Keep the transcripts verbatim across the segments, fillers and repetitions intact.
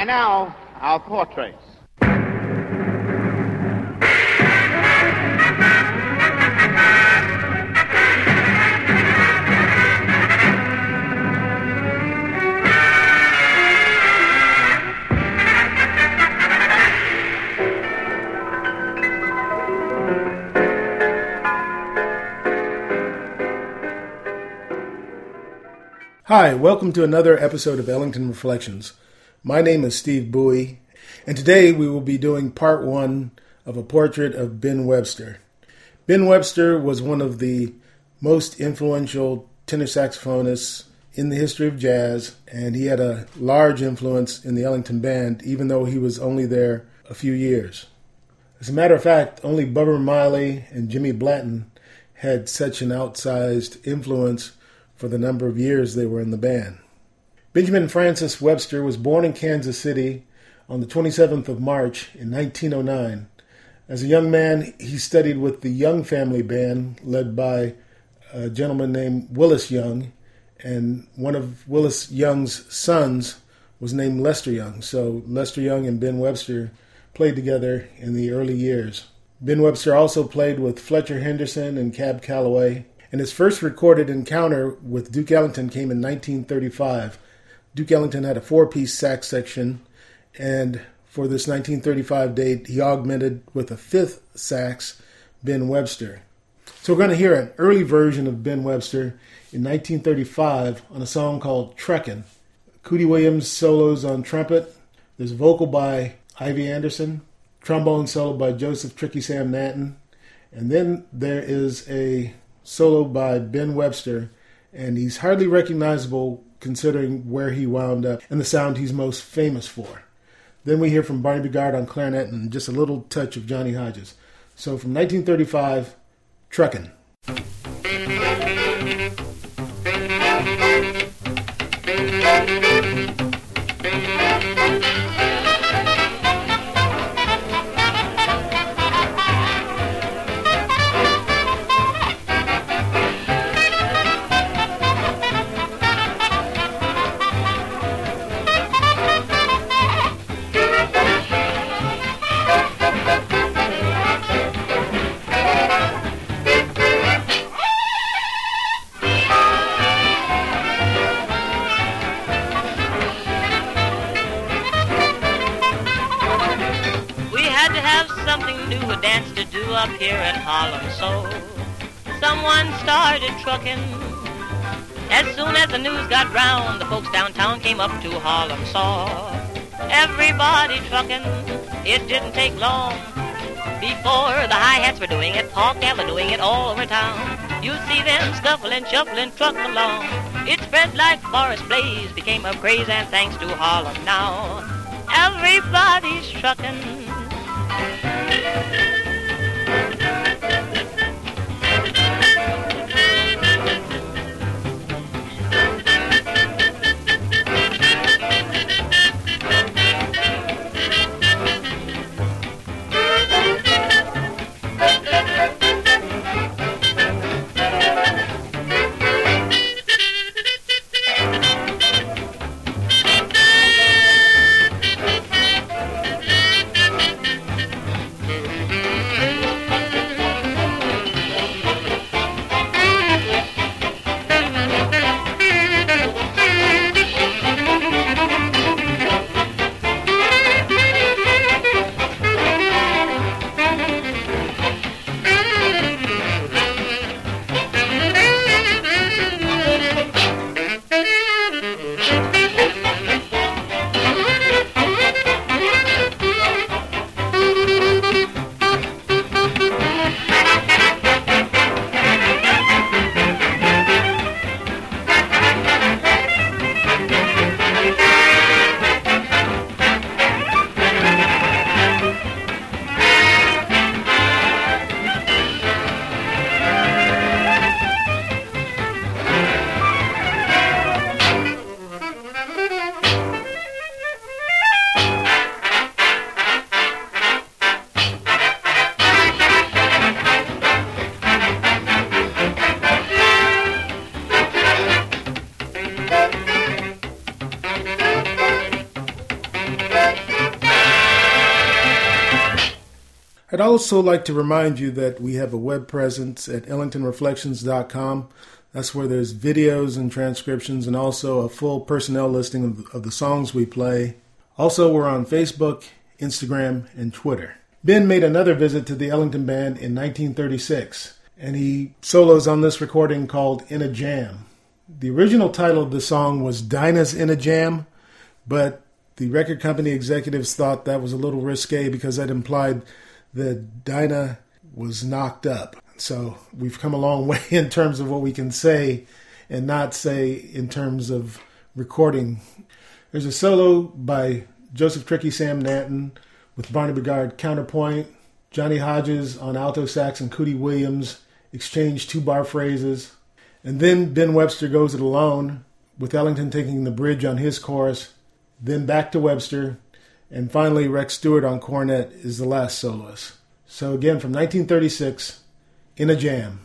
And now, our portraits. Hi, welcome to another episode of Ellington Reflections. My name is Steve Bowie, and today we will be doing part one of a portrait of Ben Webster. Ben Webster was one of the most influential tenor saxophonists in the history of jazz, and he had a large influence in the Ellington Band, even though he was only there a few years. As a matter of fact, only Bubba Miley and Jimmy Blanton had such an outsized influence for the number of years they were in the band. Benjamin Francis Webster was born in Kansas City on the twenty-seventh of March in nineteen oh nine. As a young man, he studied with the Young Family Band led by a gentleman named Willis Young, and one of Willis Young's sons was named Lester Young. So Lester Young and Ben Webster played together in the early years. Ben Webster also played with Fletcher Henderson and Cab Calloway, and his first recorded encounter with Duke Ellington came in nineteen thirty-five. Duke Ellington had a four-piece sax section, and for this nineteen thirty-five date, he augmented with a fifth sax, Ben Webster. So we're going to hear an early version of Ben Webster in nineteen thirty-five on a song called Trekkin'. Cootie Williams solos on trumpet. There's a vocal by Ivy Anderson, trombone solo by Joseph Tricky Sam Nanton, and then there is a solo by Ben Webster, and he's hardly recognizable considering where he wound up and the sound he's most famous for. Then we hear from Barney Bigard on clarinet and just a little touch of Johnny Hodges. So from nineteen thirty-five, Trekkin'. Up here in Harlem, so someone started trucking. As soon as the news got round, the folks downtown came up to Harlem, saw everybody trucking. It didn't take long before the hi-hats were doing it, Paul Cab were doing it all over town. You see them scuffling, shuffling, truck along. It spread like forest blaze, became a craze, and thanks to Harlem now, everybody's trucking. I'd also like to remind you that we have a web presence at ellington reflections dot com. That's where there's videos and transcriptions and also a full personnel listing of, of the songs we play. Also, we're on Facebook, Instagram, and Twitter. Ben made another visit to the Ellington Band in nineteen thirty-six, and he solos on this recording called In a Jam. The original title of the song was Dinah's in a Jam, but the record company executives thought that was a little risque because that implied that Dinah was knocked up. So we've come a long way in terms of what we can say and not say in terms of recording. There's a solo by Joseph Tricky Sam Nanton with Barney Bigard counterpoint. Johnny Hodges on alto sax and Cootie Williams exchange two-bar phrases. And then Ben Webster goes it alone, with Ellington taking the bridge on his chorus. Then back to Webster. And finally, Rex Stewart on cornet is the last soloist. So again, from nineteen thirty-six, In a Jam.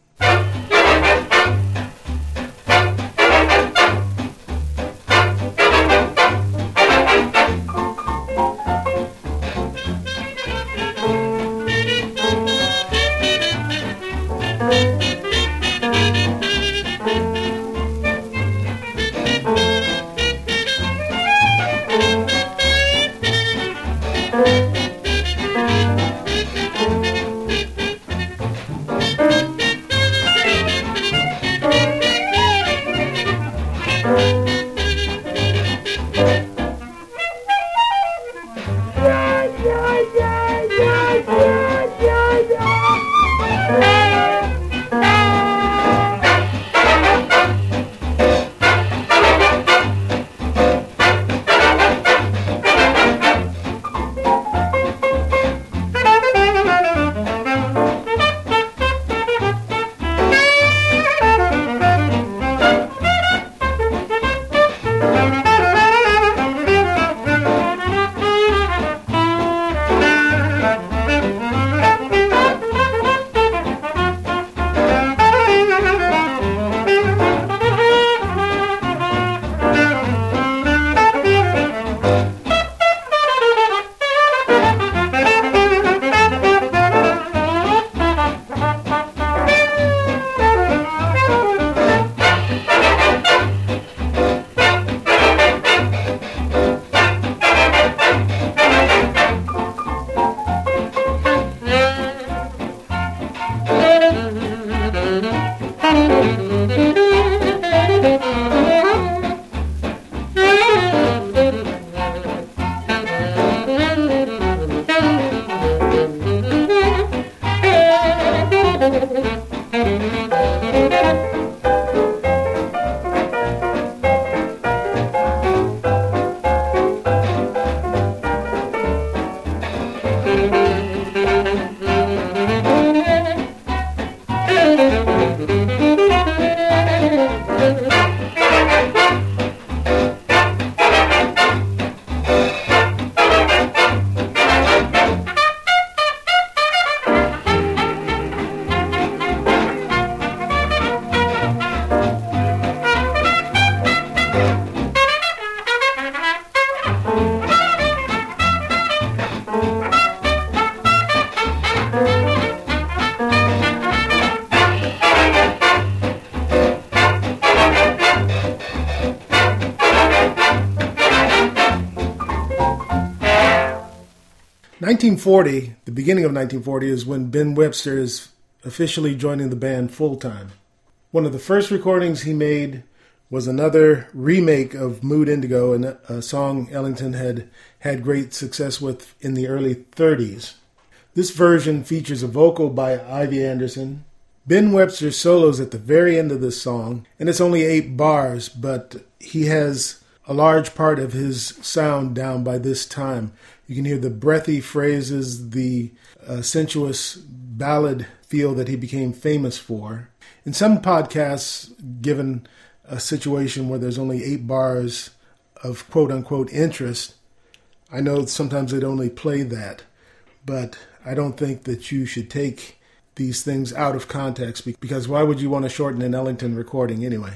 nineteen forty, the beginning of nineteen forty, is when Ben Webster is officially joining the band full-time. One of the first recordings he made was another remake of Mood Indigo, a song Ellington had had great success with in the early thirties. This version features a vocal by Ivy Anderson. Ben Webster solos at the very end of this song, and it's only eight bars, but he has a large part of his sound down by this time. You can hear the breathy phrases, the uh, sensuous ballad feel that he became famous for. In some podcasts, given a situation where there's only eight bars of quote-unquote interest, I know sometimes they'd only play that, but I don't think that you should take these things out of context, because why would you want to shorten an Ellington recording anyway?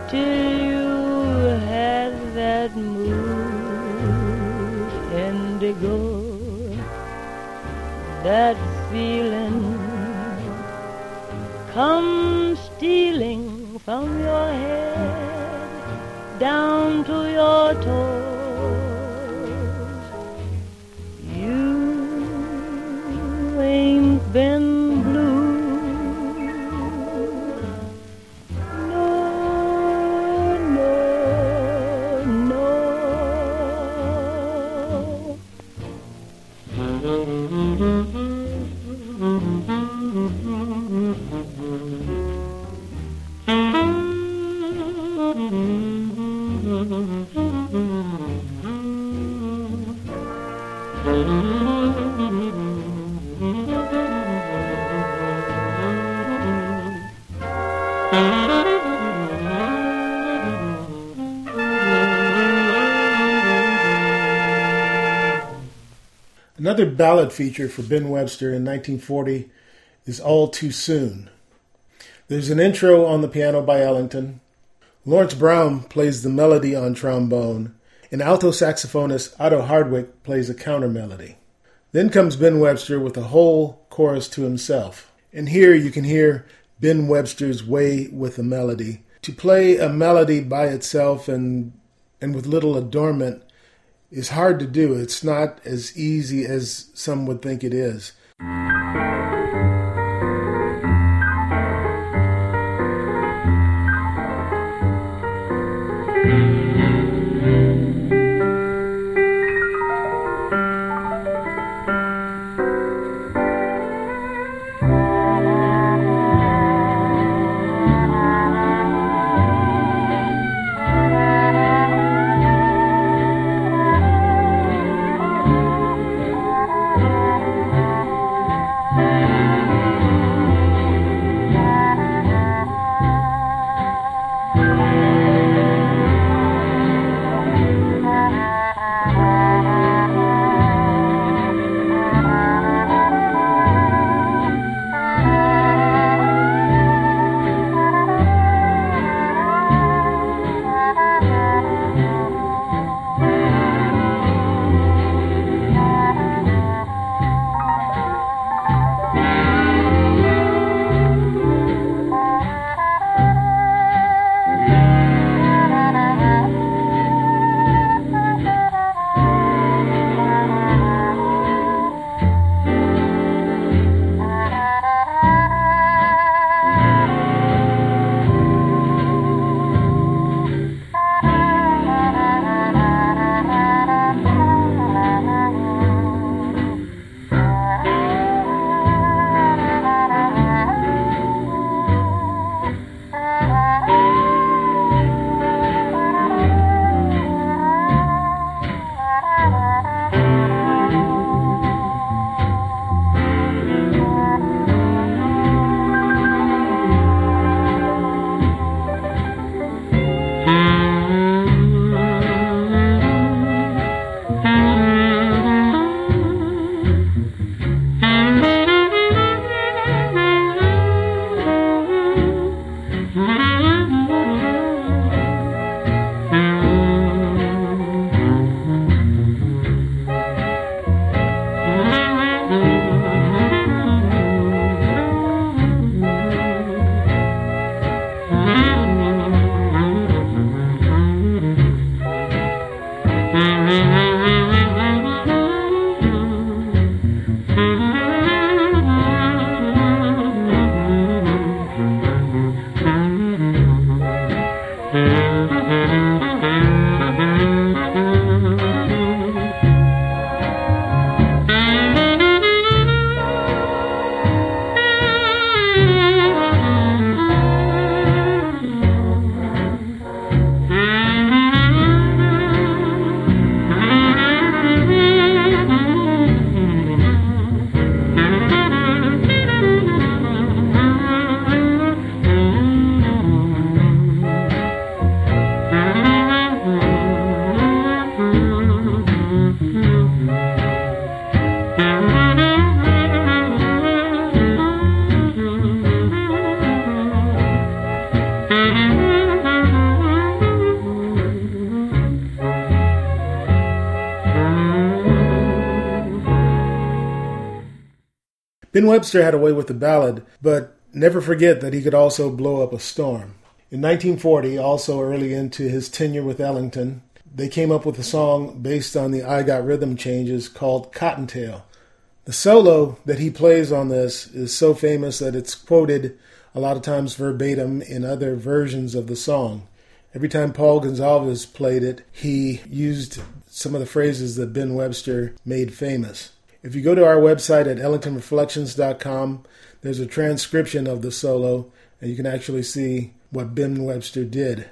till you had that mood indigo, that feeling come stealing from your head down to your toes. You ain't been blue, no, no, no. Another ballad feature for Ben Webster in nineteen forty is All Too Soon. There's an intro on the piano by Ellington. Lawrence Brown plays the melody on trombone, and alto saxophonist Otto Hardwick plays a counter melody. Then comes Ben Webster with a whole chorus to himself. And here you can hear Ben Webster's way with the melody. To play a melody by itself and and with little adornment is hard to do. It's not as easy as some would think it is. Ben Webster had a way with the ballad, but never forget that he could also blow up a storm. In nineteen forty, also early into his tenure with Ellington, they came up with a song based on the I Got Rhythm changes called Cottontail. The solo that he plays on this is so famous that it's quoted a lot of times verbatim in other versions of the song. Every time Paul Gonsalves played it, he used some of the phrases that Ben Webster made famous. If you go to our website at ellington reflections dot com, there's a transcription of the solo, and you can actually see what Ben Webster did.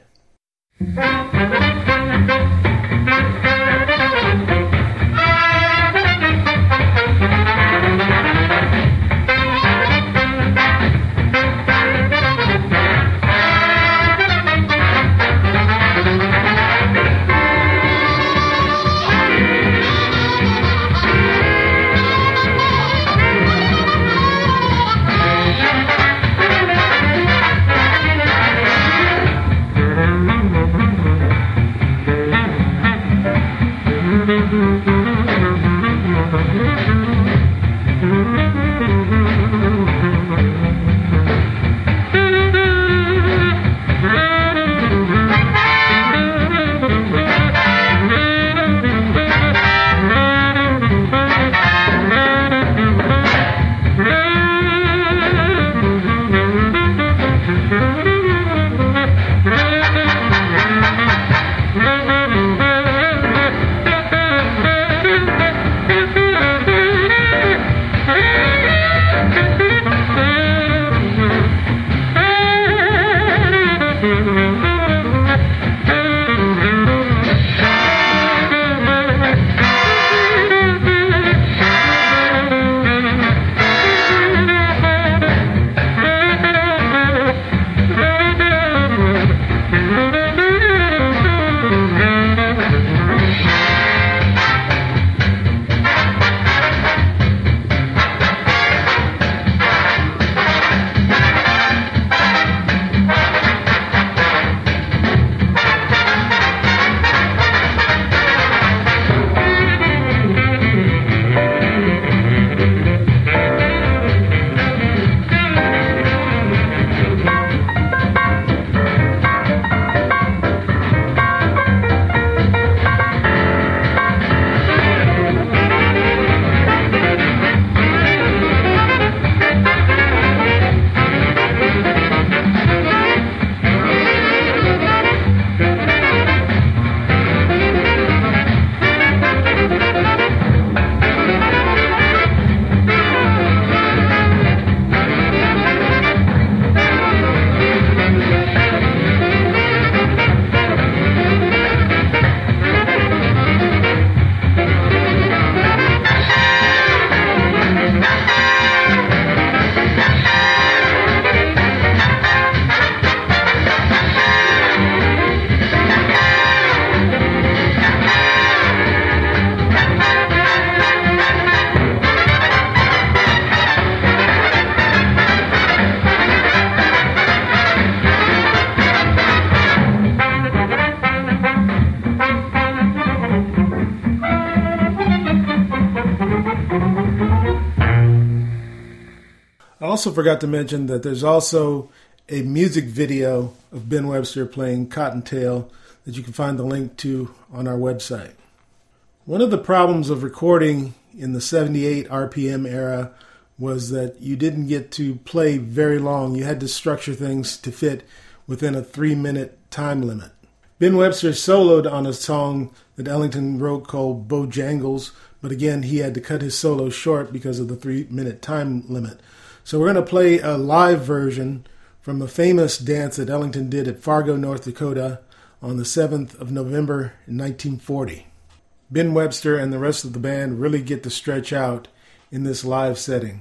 I also forgot to mention that there's also a music video of Ben Webster playing Cottontail that you can find the link to on our website. One of the problems of recording in the seventy-eight R P M era was that you didn't get to play very long. You had to structure things to fit within a three-minute time limit. Ben Webster soloed on a song that Ellington wrote called Bojangles, but again, he had to cut his solo short because of the three-minute time limit. So we're going to play a live version from a famous dance that Ellington did at Fargo, North Dakota on the seventh of November in nineteen forty. Ben Webster and the rest of the band really get to stretch out in this live setting.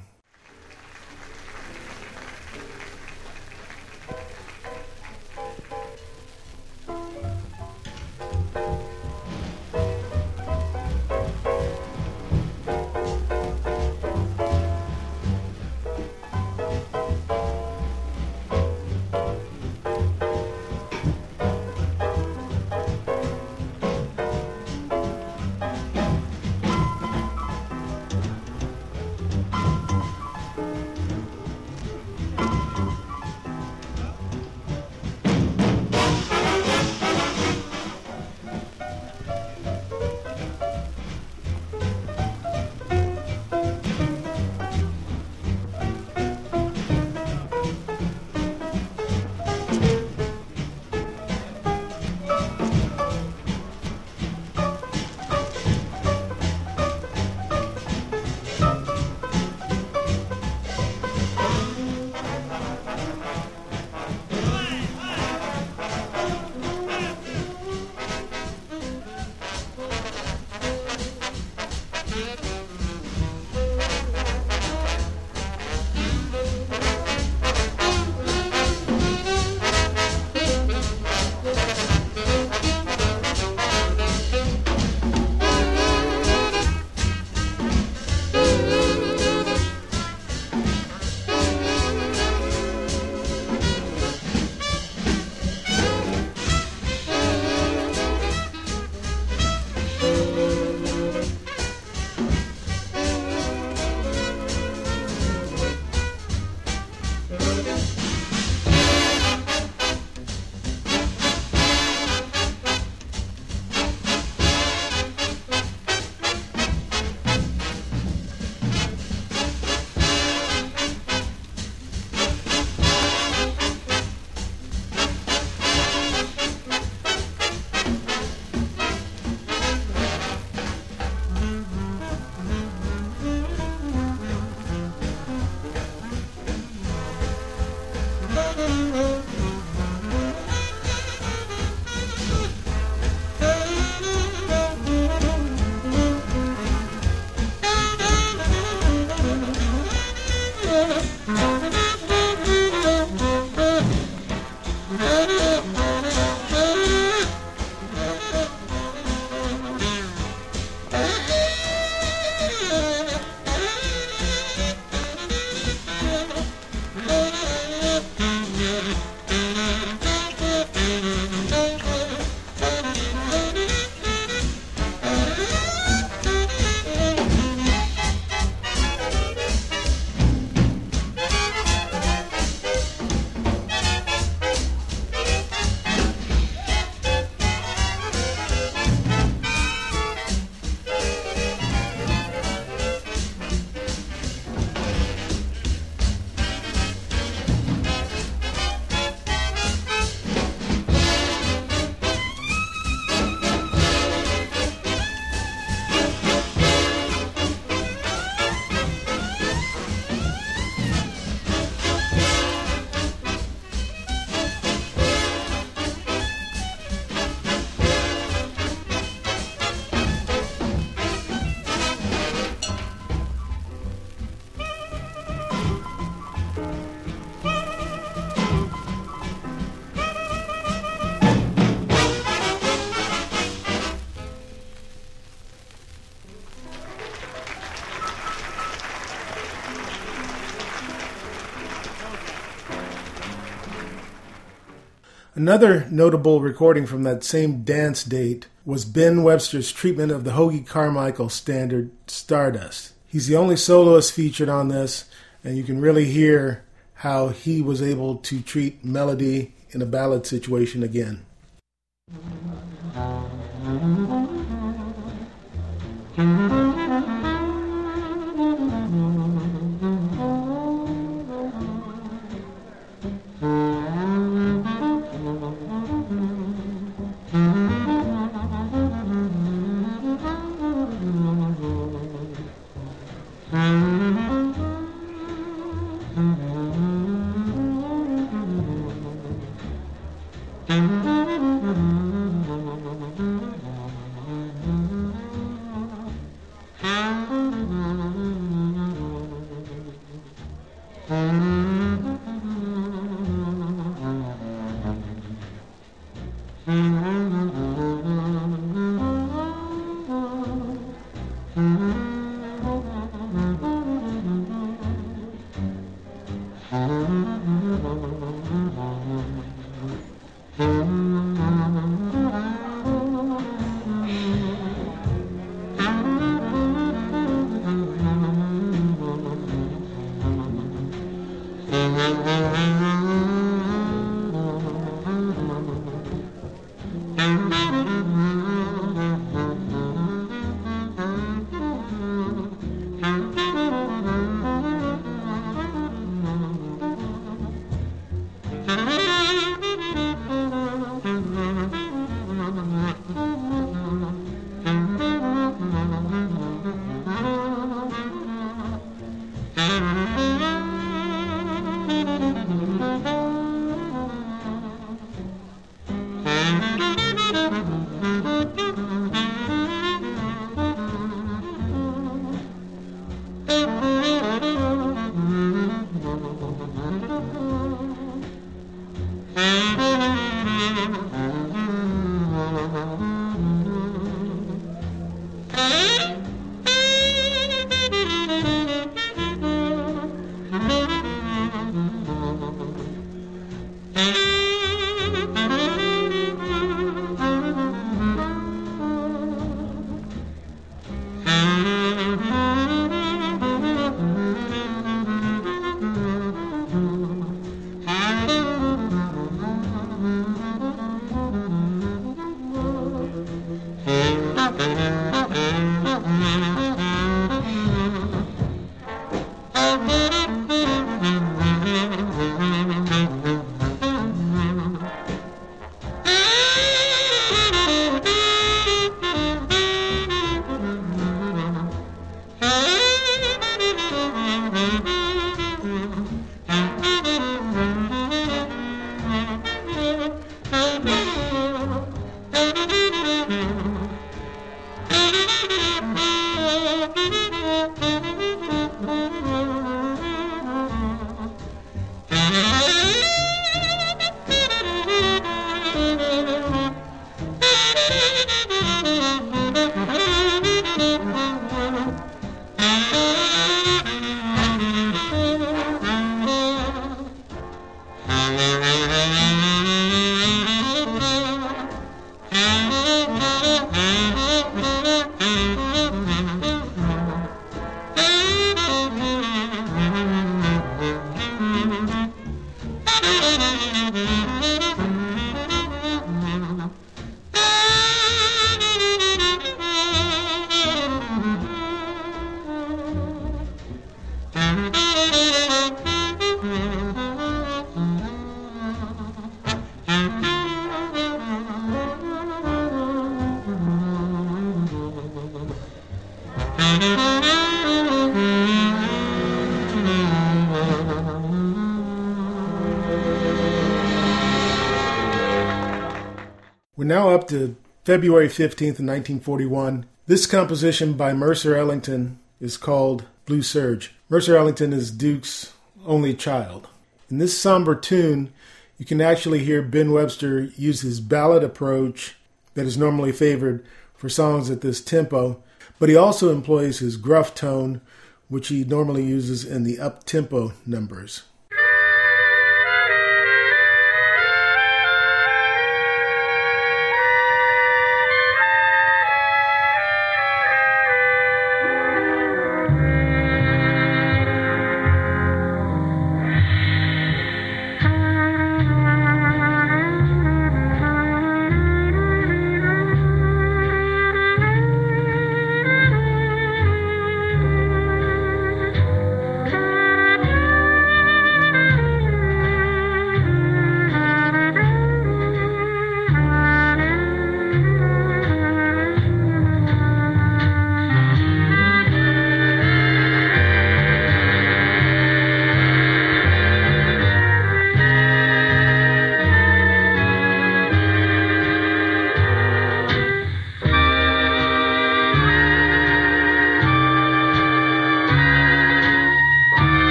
Another notable recording from that same dance date was Ben Webster's treatment of the Hoagy Carmichael standard Stardust. He's the only soloist featured on this, and you can really hear how he was able to treat melody in a ballad situation again. We're now up to February fifteenth, nineteen forty-one. This composition by Mercer Ellington is called Blue Surge. Mercer Ellington is Duke's only child. In this somber tune, you can actually hear Ben Webster use his ballad approach that is normally favored for songs at this tempo, but he also employs his gruff tone, which he normally uses in the up-tempo numbers.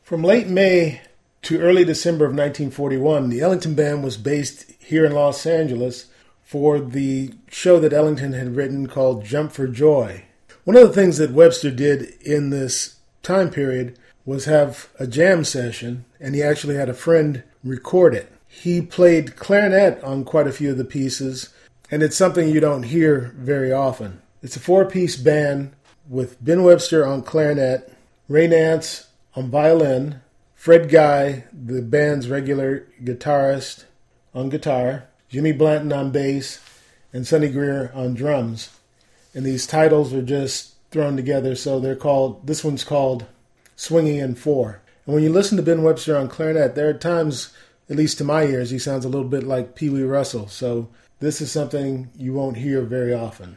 From late May to early December of nineteen forty-one, the Ellington Band was based here in Los Angeles for the show that Ellington had written called Jump for Joy. One of the things that Webster did in this time period was have a jam session, and he actually had a friend record it. He played clarinet on quite a few of the pieces, and it's something you don't hear very often. It's a four-piece band with Ben Webster on clarinet, Ray Nance on violin, Fred Guy, the band's regular guitarist, on guitar, Jimmy Blanton on bass, and Sonny Greer on drums. And these titles are just thrown together, so they're called, this one's called Swinging in Four. And when you listen to Ben Webster on clarinet, there are times, at least to my ears, he sounds a little bit like Pee Wee Russell. So this is something you won't hear very often.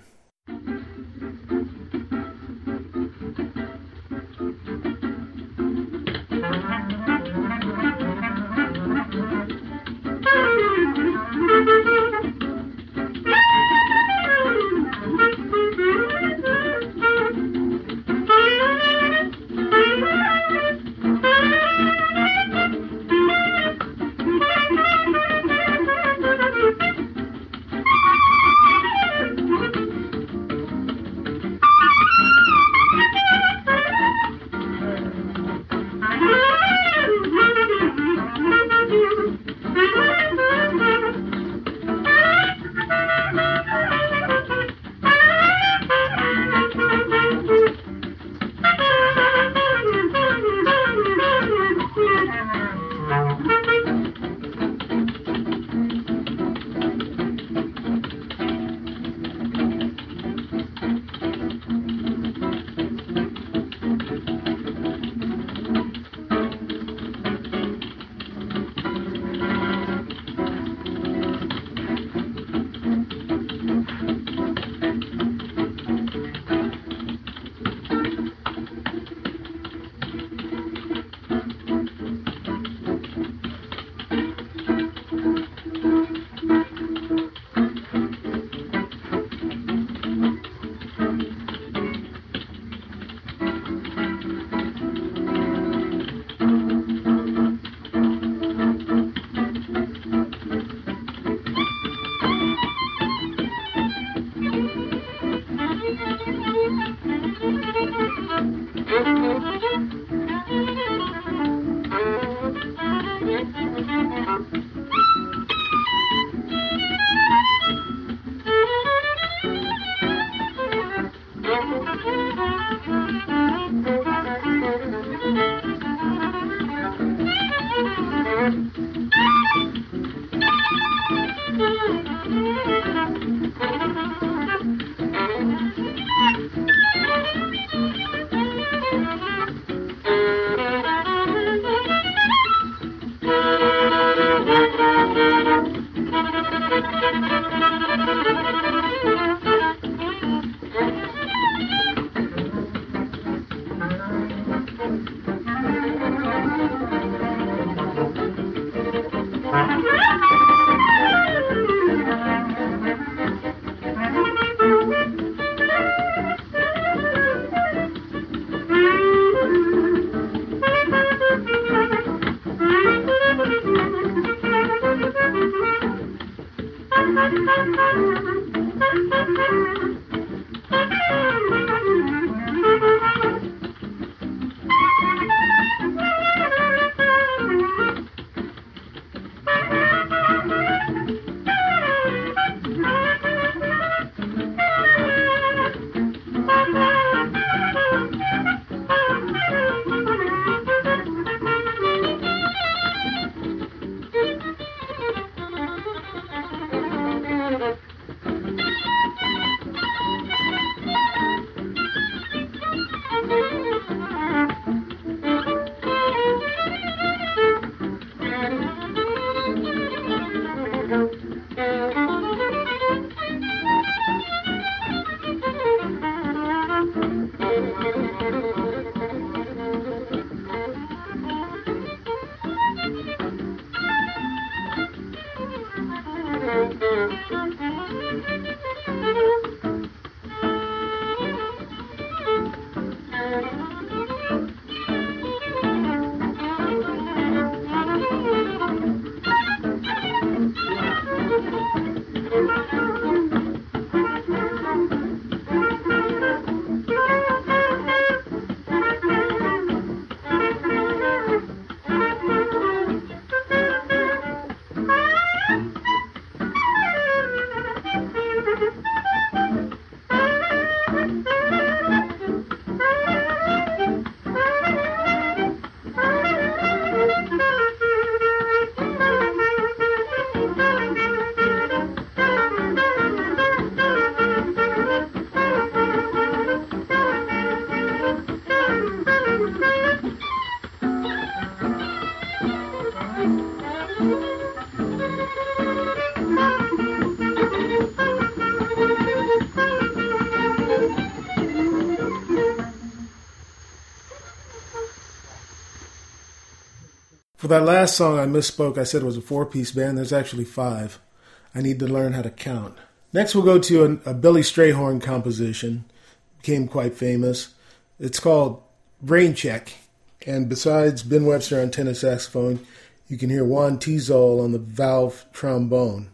For that last song, I misspoke. I said it was a four-piece band. There's actually five. I need to learn how to count. Next, we'll go to a, a Billy Strayhorn composition. Became quite famous. It's called Brain Check. And besides Ben Webster on tenor saxophone, you can hear Juan Tizol on the valve trombone.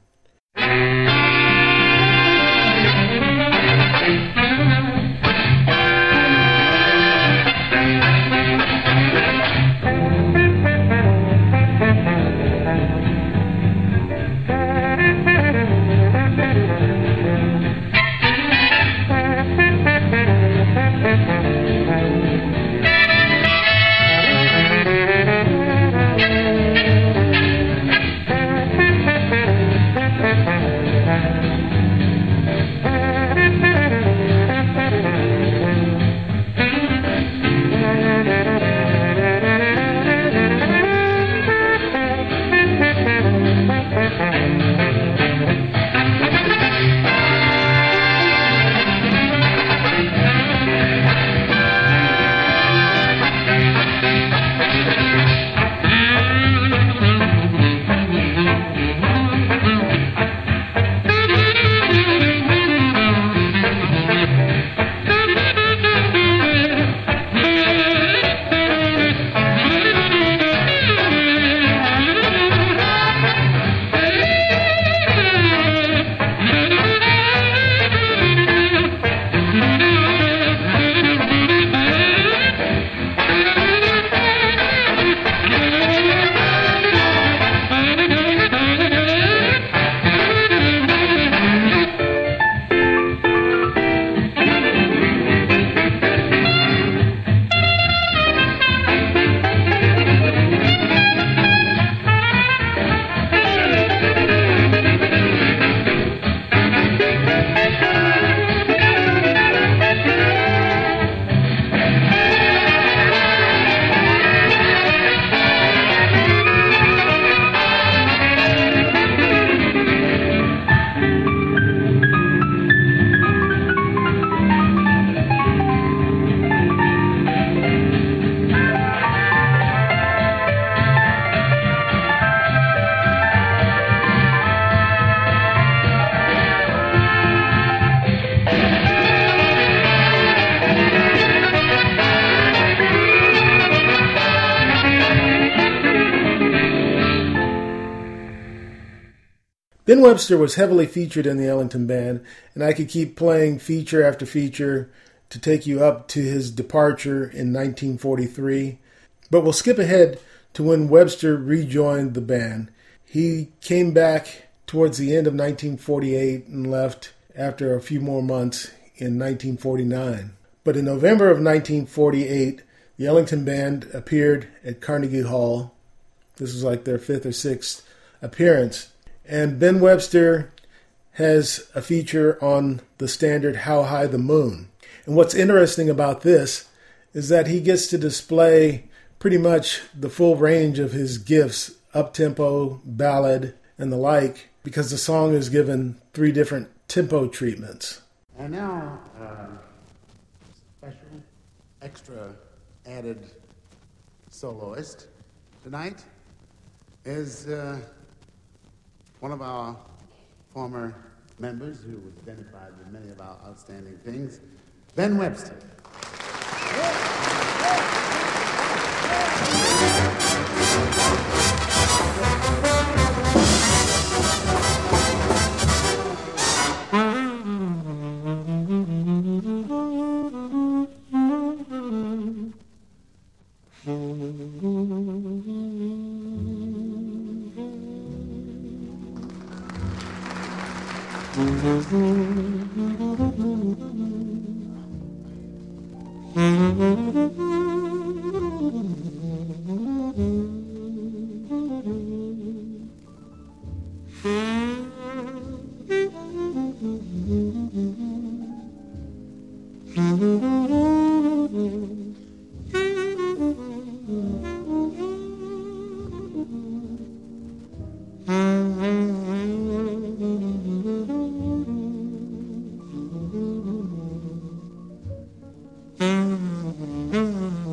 Ben Webster was heavily featured in the Ellington Band, and I could keep playing feature after feature to take you up to his departure in nineteen forty-three. But we'll skip ahead to when Webster rejoined the band. He came back towards the end of nineteen forty-eight and left after a few more months in nineteen forty-nine. But in November of nineteen forty-eight, the Ellington Band appeared at Carnegie Hall. This was like their fifth or sixth appearance. And Ben Webster has a feature on the standard How High the Moon. And what's interesting about this is that he gets to display pretty much the full range of his gifts, up-tempo, ballad, and the like, because the song is given three different tempo treatments. And now, uh, special, extra added soloist tonight is uh, one of our former members who was identified with many of our outstanding things, Ben Webster. Mm-hmm.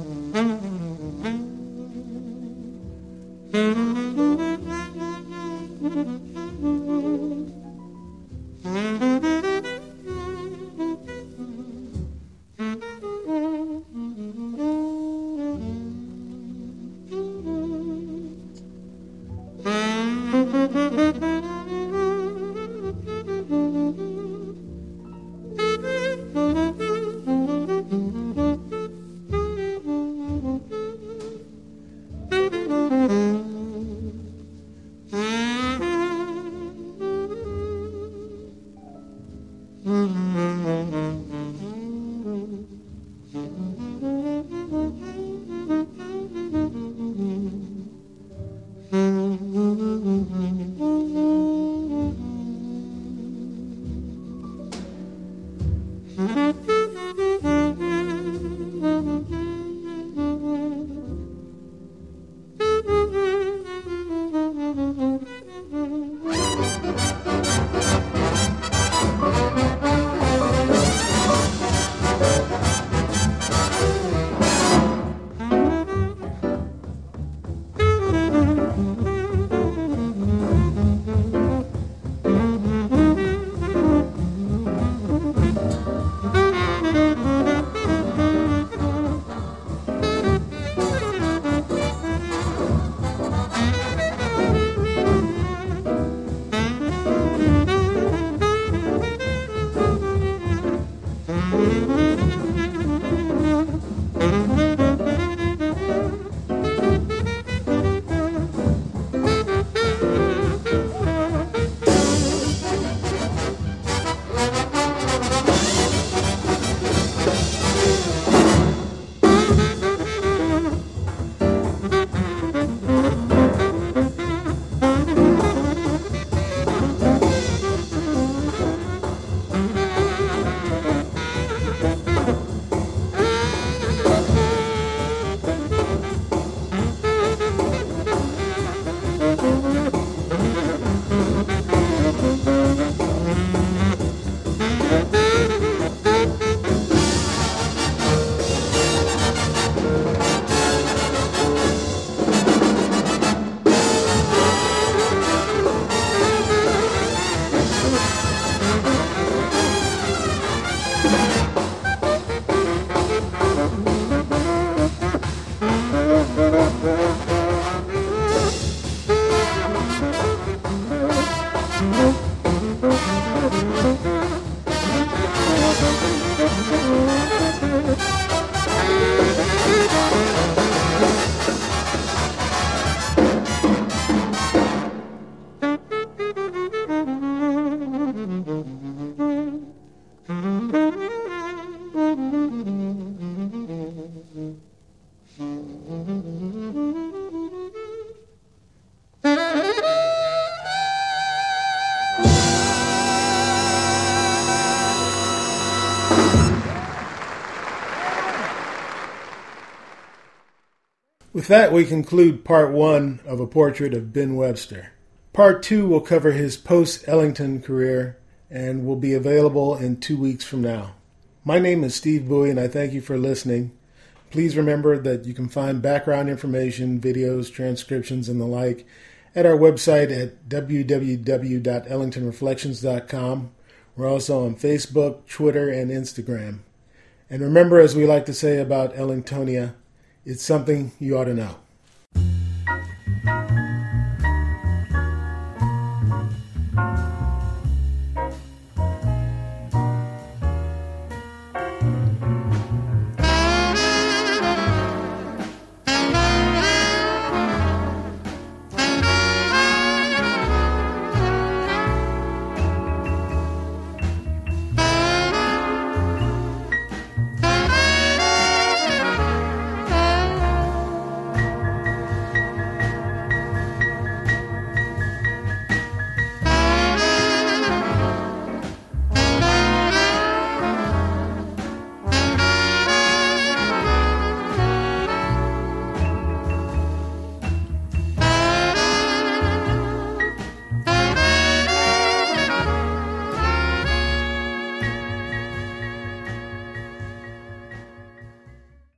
With that, we conclude part one of A Portrait of Ben Webster. Part two will cover his post-Ellington career and will be available in two weeks from now. My name is Steve Bowie, and I thank you for listening. Please remember that you can find background information, videos, transcriptions, and the like at our website at w w w dot ellington reflections dot com. We're also on Facebook, Twitter, and Instagram. And remember, as we like to say about Ellingtonia, it's something you ought to know.